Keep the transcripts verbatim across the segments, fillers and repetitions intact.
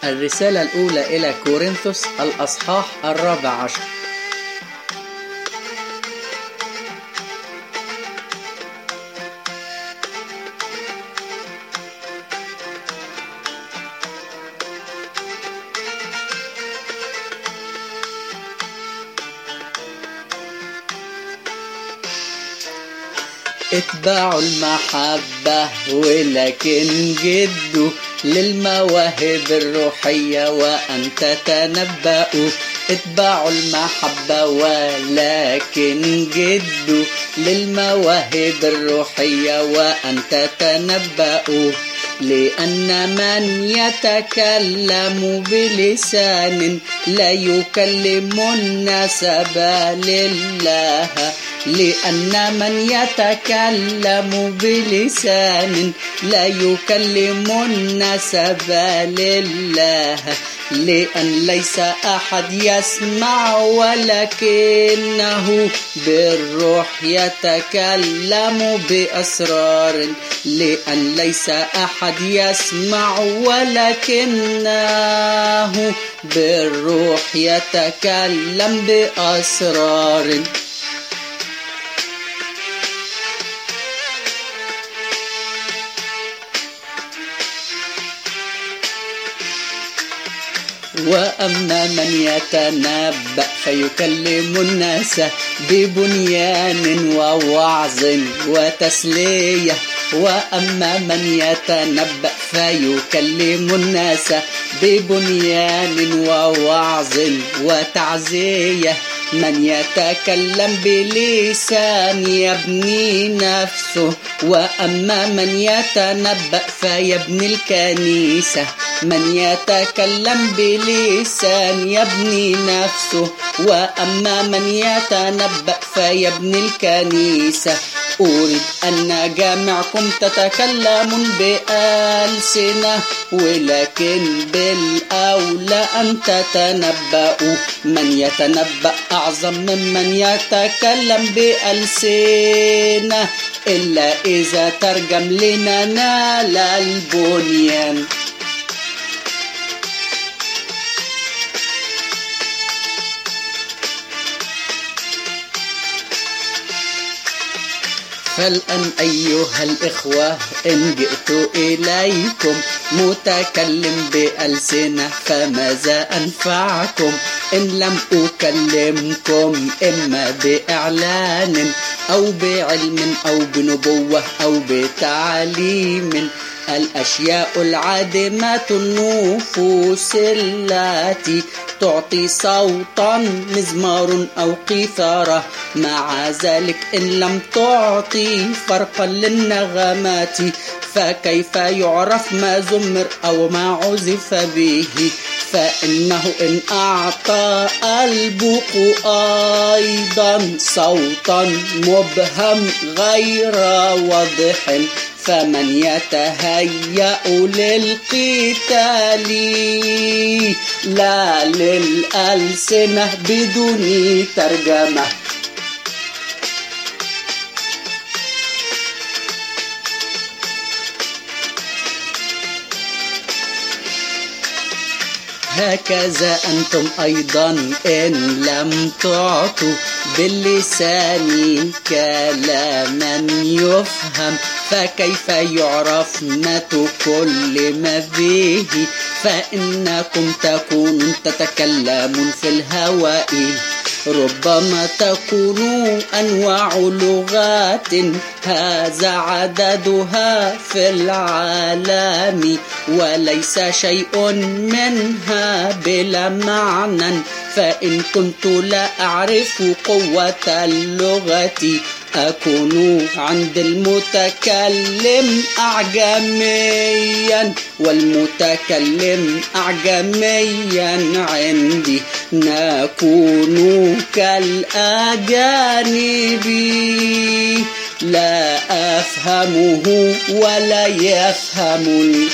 الرسالة الأولى إلى كورنثوس الأصحاح الرابع عشر. اتبعوا المحبة ولكن جدوا للمواهب الروحية وأن تتنبأوا. اتبعوا المحبة ولكن جدوا للمواهب الروحية وأن تتنبأوا. لأن من يتكلم بلسان لا يكلم الناس بل الله. لأن من يتكلم بلسان لا يكلم الناس بل الله. لأن ليس أحد يسمع ولكنه بالروح يتكلم بأسرار. لأن ليس أحد يسمع ولكنه بالروح يتكلم بأسرار. وأما من يتنبأ فيكلم الناس ببنيان ووعظ وتسلية. وأما من يتنبأ فيكلم الناس ببنيان ووعظ وتعزية. من يتكلم بلسان يبني نفسه. وأما من يتنبأ فيبني الكنيسة. من يتكلم بلسان يبني نفسه. وأما من يتنبأ فيبني الكنيسة. أريد أن جميعكم تتكلمون بألسنة ولكن بالأولى أن تتنبأوا. من يتنبأ أعظم ممن يتكلم بألسنة إلا إذا ترجم لننال البنيان. فالآن أيها الإخوة إن جئت إليكم متكلم بألسنة فماذا أنفعكم إن لم أكلمكم إما بإعلان أو بعلم أو بنبوة أو بتعليم. الأشياء العادمة النفوس التي تعطي صوتا مزمار أو قيثارة. مع ذلك إن لم تعطي فرقا للنغمات فكيف يعرف ما زمر أو ما عزف به. فإنه إن أعطى البوق أيضا صوتا مبهم غير واضح فمن يتهيأ للقتال لا للألسنة بدون ترجمة. هكذا أنتم أيضا إن لم تعطوا باللسان كلاما يفهم فكيف يعرف ما تكلم به. فإنكم تكونون تتكلمون في الهواء ربما تكون أنواع لغات هذا عددها في العالم وليس شيء منها بلا معنى. فإن كنت لا أعرف قوة اللغة أكون عند المتكلم أعجميا والمتكلم أعجميا عندي. نكون كالأجانب لا أفهمه ولا يفهمني.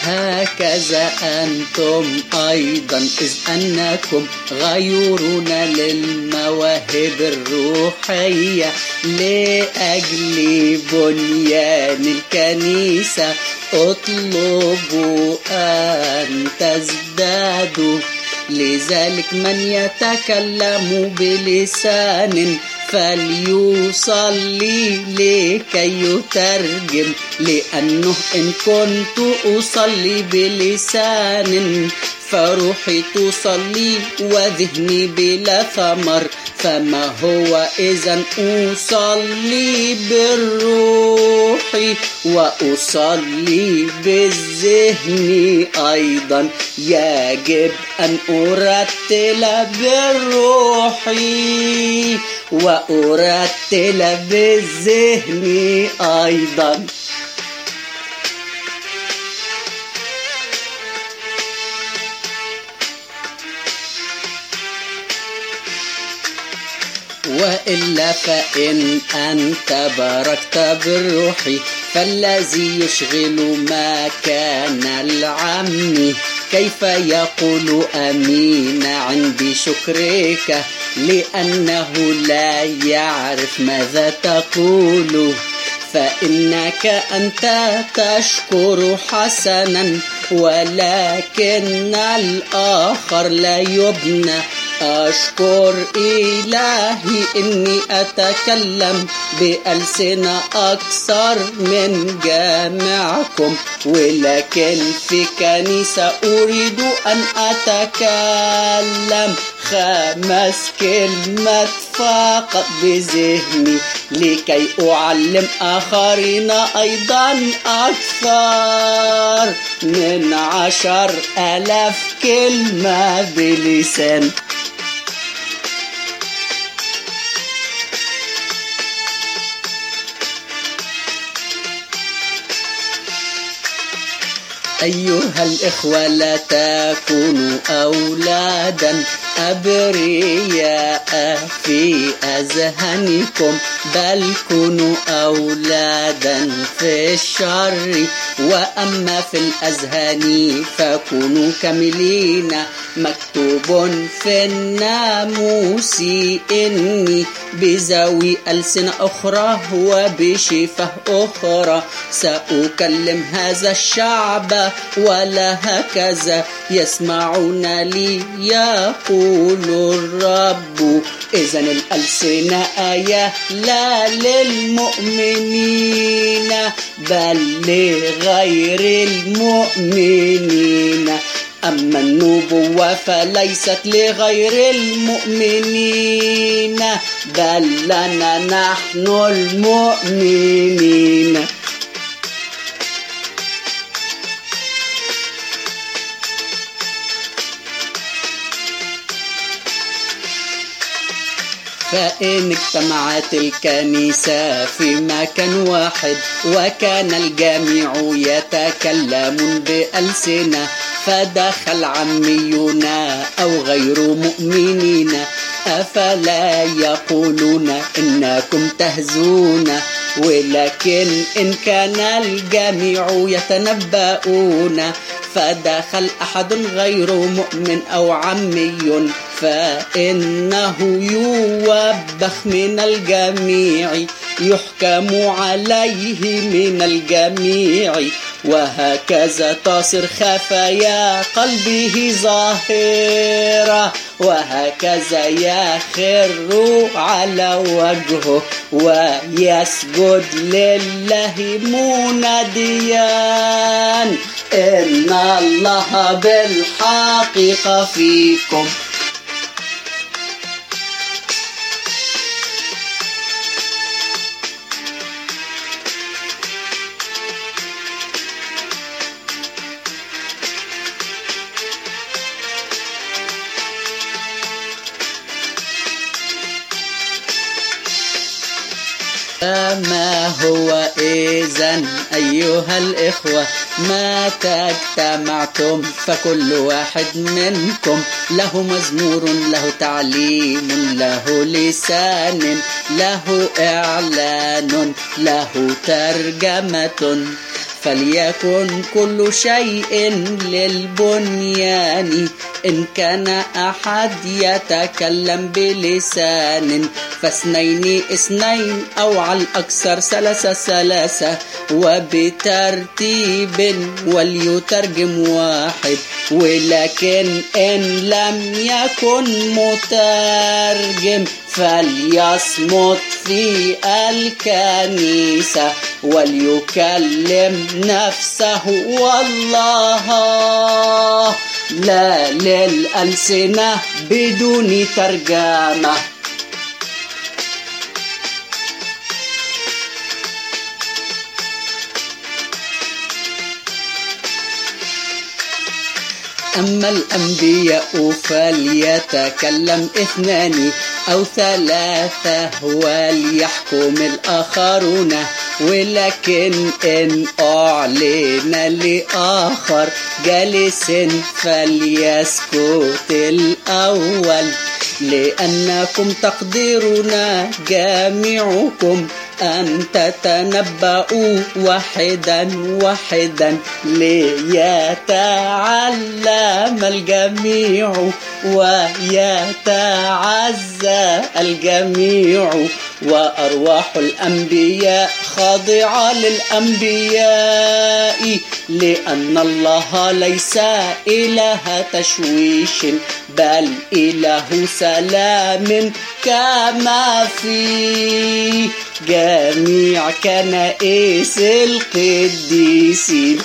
هكذا أنتم أيضا إذ أنكم غيورون للمواهب الروحية لأجل بنيان الكنيسة اطلبوا أن تزدادوا. لذلك من يتكلم بلسان فليصلي لكي يترجم، لأنه إن كنت أصلي بلسان فروحي تصلي وذهني بلا ثمر، فما هو إذن أصلي بالروح وأصلي بالذهن أيضا؟ يجب أن أرتل بالروح وأرتل بالذهن أيضا. وإلا فإن أنت باركت بالروح فالذي يشغل مكان العم كيف يقول أمين عند شكرك، لأنه لا يعرف ماذا تقول. فإنك أنت تشكر حسنا ولكن الآخر لا يبنى. أشكر إلهي إني أتكلم بألسنة أكثر من جامعكم، ولكن في كنيسة أريد أن أتكلم خمس كلمات فقط بذهني لكي أعلم آخرين أيضا أكثر من عشر ألاف كلمة بلسان. أيها الإخوة لا تكونوا أولادا أبرياء في أذهانكم، بل كونوا أولادا في الشر، وأما في الأذهان فكونوا كاملين. مكتوب في الناموس إني بذوي ألسنة أخرى وبشفة أخرى سأكلم هذا الشعب، ولا هكذا يسمعون لي يقول الرب. إذن الألسنة آية لا للمؤمنين بل لغير المؤمنين، أما النبوة فليست لغير المؤمنين بل لنا نحن المؤمنين. فإن اجتمعت الكنيسة في مكان واحد وكان الجميع يتكلمون بألسنة فدخل عميون أو غير مؤمنين، أفلا يقولون إنكم تهزون؟ ولكن إن كان الجميع يتنبؤون فدخل أحد غير مؤمن أو عمي فإنه يوبخ من الجميع، يحكم عليه من الجميع، وهكذا تصير خفايا قلبه ظاهرة، وهكذا يخر على وجهه ويسجد لله مناديا إن الله بالحقيقة فيكم. فما هو إذن أيها الإخوة ما تجتمعتم فكل واحد منكم له مزمور، له تعليم، له لسان، له إعلان، له ترجمة. فليكن كل شيء للبنيان. إن كان أحد يتكلم بلسان فاثنين اثنين أو على الأكثر ثلاثة ثلاثة وبترتيب وليترجم واحد. ولكن إن لم يكن مترجم فليصمت في الكنيسة وليكلم نفسه والله، لا للألسنة بدون ترجمة. أما الأنبياء فليتكلم اثنان أو ثلاثة وليحكم الآخرون. ولكن إن أعلن لآخر جالس فليسكت الأول، لأنكم تقدرون جميعكم أن تتنبأوا واحدا واحدا ليتعلم الجميع ويتعزى الجميع. وأرواح الأنبياء خاضعة للأنبياء، لأن الله ليس إله تشويش بل إله سلام، كما في جميع كنائس القديسين.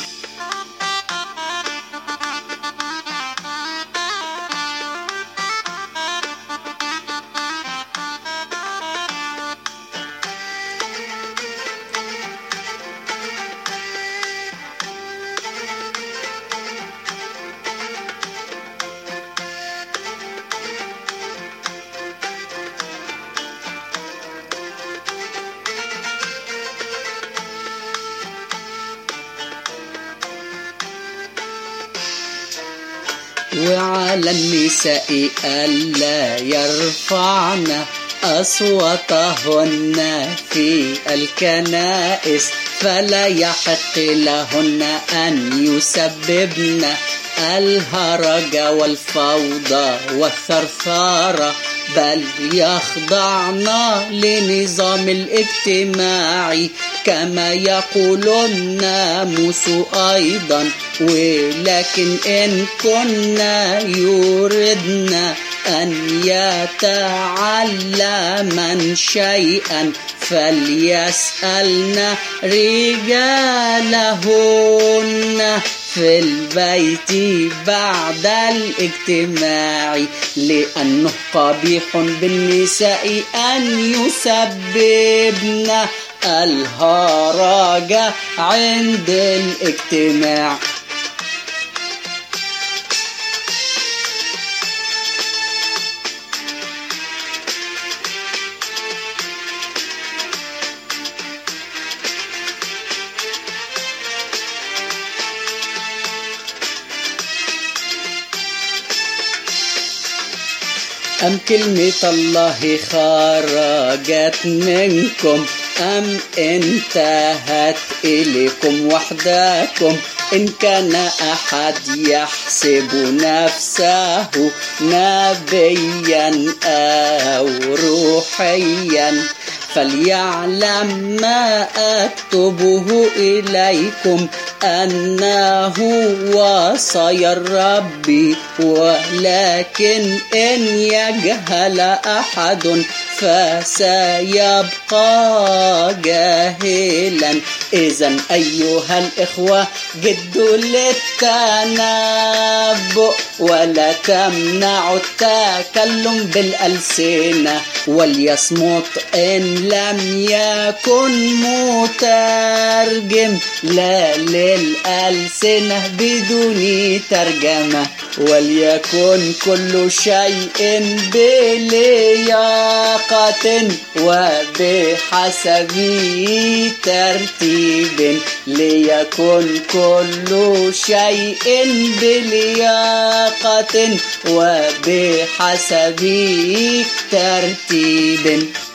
وعلى النساء ألا يرفعن أصواتهن في الكنائس، فلا يحق لهن أن يسببن الهرج والفوضى والثرثار، بل يخضعن لنظام الاجتماع كما يقول الناموس أيضا. ولكن إن كنا يردن أن يتعلمن شيئا فليسألن رجالهن في البيت بعد الاجتماع، لأنه قبيح بالنساء أن يسببن الهرج عند الاجتماع. أم كلمة الله خرجت منكم أم انتهت إليكم وحدكم؟ إن كان أحد يحسب نفسه نبيا أو روحيا فليعلم ما أكتبه إليكم أنه وصايا الرب. ولكن إن يجهل أحد فسيبقى جاهلا. إذن أيها الإخوة جدوا للتنبؤ ولا تمنعوا التكلم بالألسنة، وليصمت إن لم يكن مترجم، لا للألسنة بدون ترجمة. وليكن كل شيء بلياقة وبحسب ترتيب، ليكن كل شيء بلياقة وبحسب ترتيب.